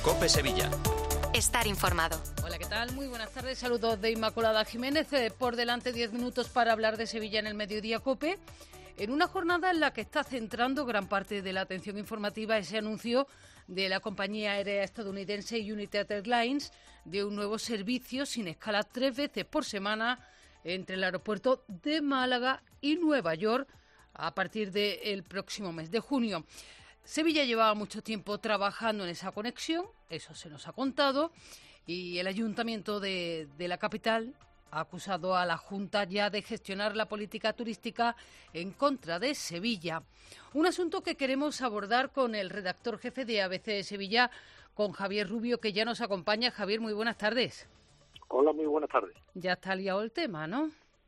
COPE Sevilla. Estar informado. Hola, ¿qué tal? Muy buenas tardes. Saludos de Inmaculada Jiménez. Por delante 10 minutos para hablar de Sevilla en el Mediodía COPE. En una jornada en la que está centrando gran parte de la atención informativa ese anuncio de la compañía aérea estadounidense United Airlines de un nuevo servicio sin escala 3 veces por semana entre el aeropuerto de Málaga y Nueva York a partir del próximo mes de junio. Sevilla llevaba mucho tiempo trabajando en esa conexión, eso se nos ha contado, y el ayuntamiento de la capital ha acusado a la Junta ya de gestionar la política turística en contra de Sevilla. Un asunto que queremos abordar con el redactor jefe de ABC de Sevilla, con Javier Rubio, que ya nos acompaña. Javier, muy buenas tardes. Hola, muy buenas tardes. Ya está liado el tema, ¿no?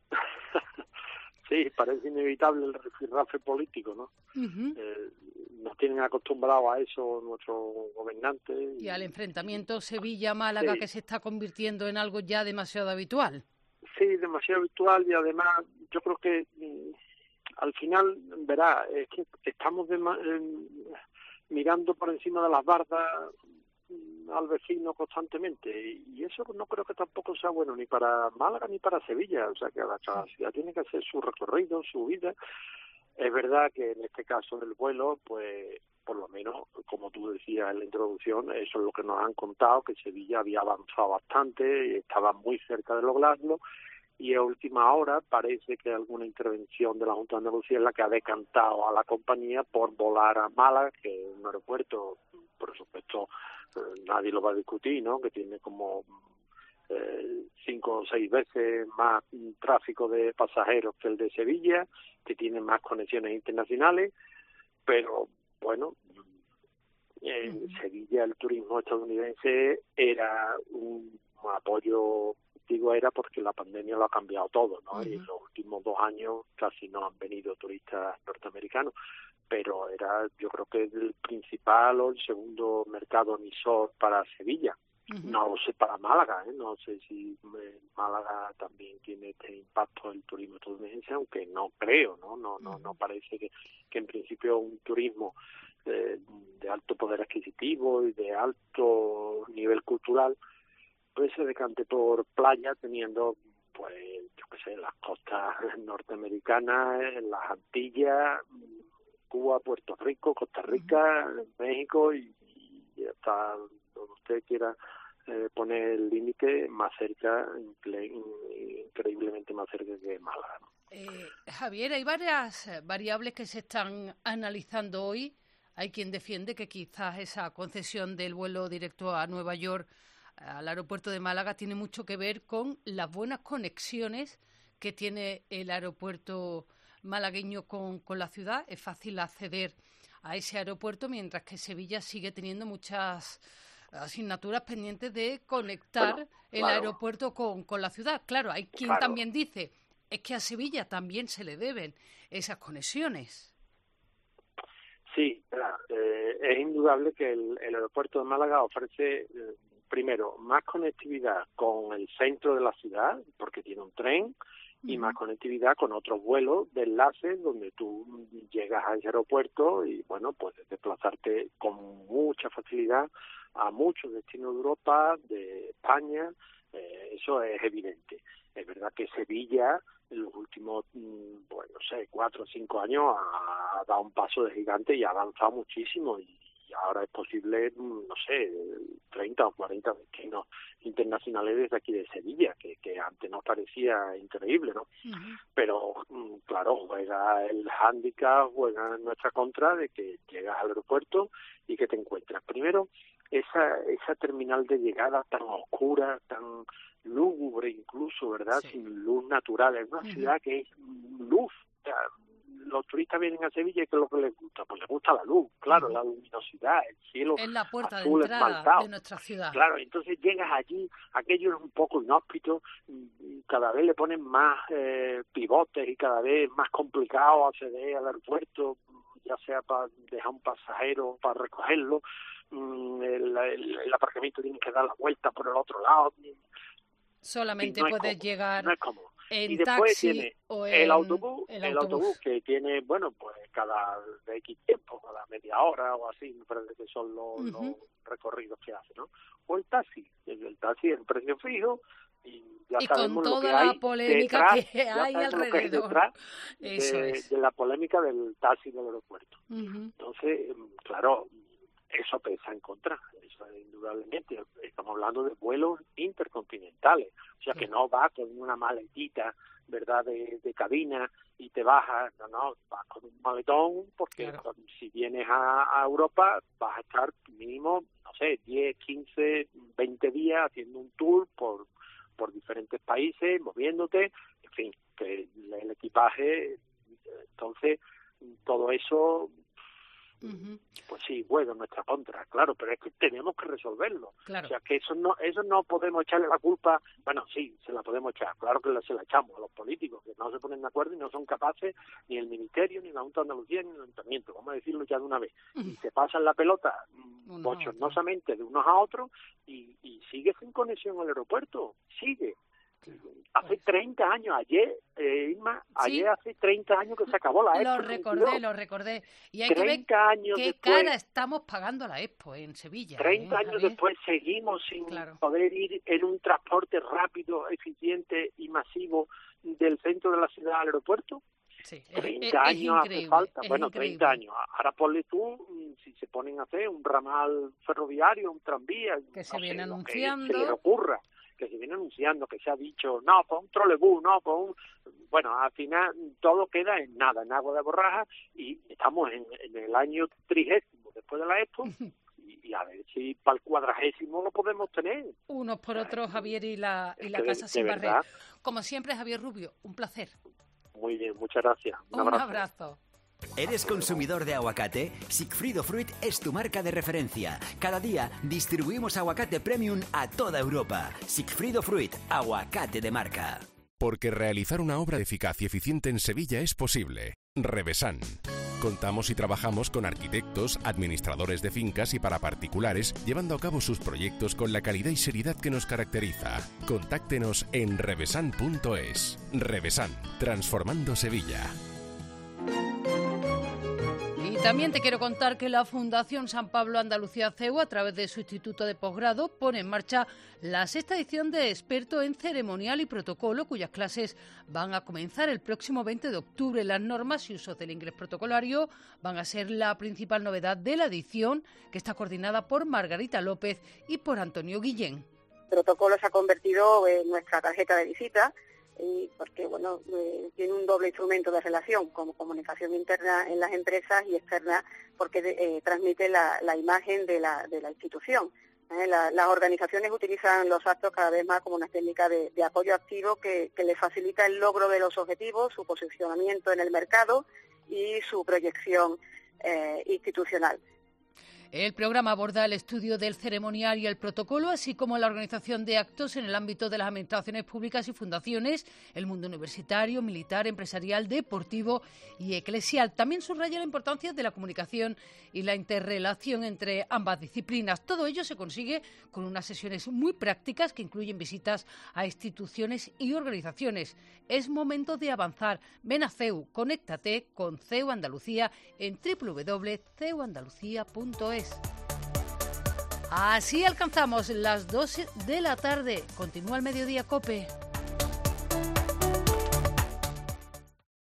Sí, parece inevitable el rifirrafe político, ¿no? Nos tienen acostumbrados a eso nuestros gobernantes. Y al enfrentamiento Sevilla-Málaga, sí, que se está convirtiendo en algo ya demasiado habitual. Sí, demasiado habitual, y además yo creo que al final, verá, es que estamos mirando por encima de las bardas al vecino constantemente, y eso no creo que tampoco sea bueno ni para Málaga ni para Sevilla. O sea, que cada ciudad tiene que hacer su recorrido, su vida. Es verdad que en este caso del vuelo, pues por lo menos, como tú decías en la introducción, eso es lo que nos han contado, que Sevilla había avanzado bastante y estaba muy cerca de lograrlo, y a última hora parece que alguna intervención de la Junta de Andalucía es la que ha decantado a la compañía por volar a Málaga, que es un aeropuerto, por supuesto, nadie lo va a discutir, ¿no?, que tiene como 5 o 6 veces más tráfico de pasajeros que el de Sevilla, que tiene más conexiones internacionales, pero bueno, en Sevilla el turismo estadounidense era un apoyo, digo era porque la pandemia lo ha cambiado todo, ¿no? Y en los últimos 2 años casi no han venido turistas norteamericanos, pero era, yo creo que el principal o el segundo mercado emisor para Sevilla. No lo sé para Málaga, no sé si Málaga también tiene este impacto del turismo estadounidense, aunque no creo, no parece que en principio un turismo de alto poder adquisitivo y de alto nivel cultural pues se decante por playa, teniendo, pues, yo qué sé, las costas norteamericanas, las Antillas, Cuba, Puerto Rico, Costa Rica, México y hasta donde usted quiera poner el límite, más cerca, increíblemente más cerca que Málaga, ¿no? Javier, hay varias variables que se están analizando hoy. Hay quien defiende que quizás esa concesión del vuelo directo a Nueva York, al aeropuerto de Málaga, tiene mucho que ver con las buenas conexiones que tiene el aeropuerto malagueño con la ciudad. Es fácil acceder a ese aeropuerto, mientras que Sevilla sigue teniendo muchas asignaturas pendientes de conectar el aeropuerto con la ciudad. Claro, hay quien también dice, es que a Sevilla también se le deben esas conexiones. Sí, es indudable que el aeropuerto de Málaga ofrece, primero, más conectividad con el centro de la ciudad, porque tiene un tren, y más conectividad con otros vuelos de enlace donde tú llegas a ese aeropuerto y, bueno, puedes desplazarte con mucha facilidad a muchos destinos de Europa, de España. Eso es evidente. Es verdad que Sevilla en los últimos, 4 o 5 años ha dado un paso de gigante y ha avanzado muchísimo, y ahora es posible, 30 o 40 destinos internacionales desde aquí de Sevilla, que antes nos parecía increíble, ¿no? Pero, claro, juega el hándicap, juega en nuestra contra de que llegas al aeropuerto y que te encuentras primero esa terminal de llegada tan oscura, tan lúgubre incluso, ¿verdad? Sí. Sin luz natural. Es una ciudad que es luz. O sea, los turistas vienen a Sevilla y ¿qué es lo que les gusta? Pues les gusta la luz, claro, la luminosidad, el cielo es la puerta azul de entrada esmaltado de nuestra ciudad. Claro, entonces llegas allí, aquello es un poco inhóspito, cada vez le ponen más pivotes y cada vez más complicado acceder al aeropuerto, ya sea para dejar un pasajero, para recogerlo, el aparcamiento tiene que dar la vuelta por el otro lado. Solamente puedes llegar y después tiene el autobús que tiene, bueno, pues cada X tiempo, cada media hora o así, me parece que son los recorridos que hace, ¿no? O el taxi es un precio fijo, y ya y sabemos con lo que toda hay la polémica detrás, que hay alrededor. De la polémica del taxi del aeropuerto. Entonces, claro, eso pesa en contra, eso indudablemente. Estamos hablando de vuelos intercontinentales, o sea que no va con una maletita, ¿verdad?, de cabina y te bajas, no, vas con un maletón, porque si vienes a Europa vas a estar mínimo, no sé, 10, 15, 20 días haciendo un tour por diferentes países, moviéndote, en fin, que el equipaje, entonces todo eso, pues sí, bueno, en nuestra contra, claro, pero es que tenemos que resolverlo. O sea, que eso no podemos echarle la culpa, bueno, sí, se la podemos echar, claro que se la echamos a los políticos, que no se ponen de acuerdo y no son capaces, ni el Ministerio, ni la Junta de Andalucía, ni el Ayuntamiento, vamos a decirlo ya de una vez, y se pasan la pelota bochornosamente de unos a otros y sigue sin conexión al aeropuerto, sigue. Hace 30 años, ayer, Irma, hace 30 años que se acabó la Expo. Lo recordé. Y hay que ver qué cara estamos pagando a la Expo en Sevilla. 30 años después seguimos sin poder ir en un transporte rápido, eficiente y masivo del centro de la ciudad al aeropuerto. Sí, 30 años hace falta. Bueno, 30 años. Ahora ponle tú, si se ponen a hacer un ramal ferroviario, un tranvía, que se viene anunciando. Que se les ocurra, que se viene anunciando, que se ha dicho, no, pues un trolebús, no, pues un... Bueno, al final todo queda en nada, en agua de borraja, y estamos en el año 30 después de la Expo, y a ver si para el 40 lo podemos tener. Unos por otros, Javier, y la casa sin barrer. Como siempre, Javier Rubio, un placer. Muy bien, muchas gracias. Un abrazo. ¿Eres consumidor de aguacate? Sigfrido Fruit es tu marca de referencia. Cada día distribuimos aguacate premium a toda Europa. Sigfrido Fruit, aguacate de marca. Porque realizar una obra eficaz y eficiente en Sevilla es posible. Revesan. Contamos y trabajamos con arquitectos, administradores de fincas y para particulares, llevando a cabo sus proyectos con la calidad y seriedad que nos caracteriza. Contáctenos en revesan.es. Revesan, transformando Sevilla. También te quiero contar que la Fundación San Pablo Andalucía CEU, a través de su Instituto de Posgrado, pone en marcha la 6ª edición de Experto en Ceremonial y Protocolo, cuyas clases van a comenzar el próximo 20 de octubre. Las normas y usos del inglés protocolario van a ser la principal novedad de la edición, que está coordinada por Margarita López y por Antonio Guillén. El protocolo se ha convertido en nuestra tarjeta de visita, porque tiene un doble instrumento de relación, como comunicación interna en las empresas y externa, porque transmite la imagen de la institución. Las organizaciones utilizan los actos cada vez más como una técnica de apoyo activo que les facilita el logro de los objetivos, su posicionamiento en el mercado y su proyección institucional. El programa aborda el estudio del ceremonial y el protocolo, así como la organización de actos en el ámbito de las administraciones públicas y fundaciones, el mundo universitario, militar, empresarial, deportivo y eclesial. También subraya la importancia de la comunicación y la interrelación entre ambas disciplinas. Todo ello se consigue con unas sesiones muy prácticas que incluyen visitas a instituciones y organizaciones. Es momento de avanzar. Ven a CEU, conéctate con CEU Andalucía en www.ceuandalucía.es. Así alcanzamos las 12 de la tarde. Continúa el Mediodía COPE.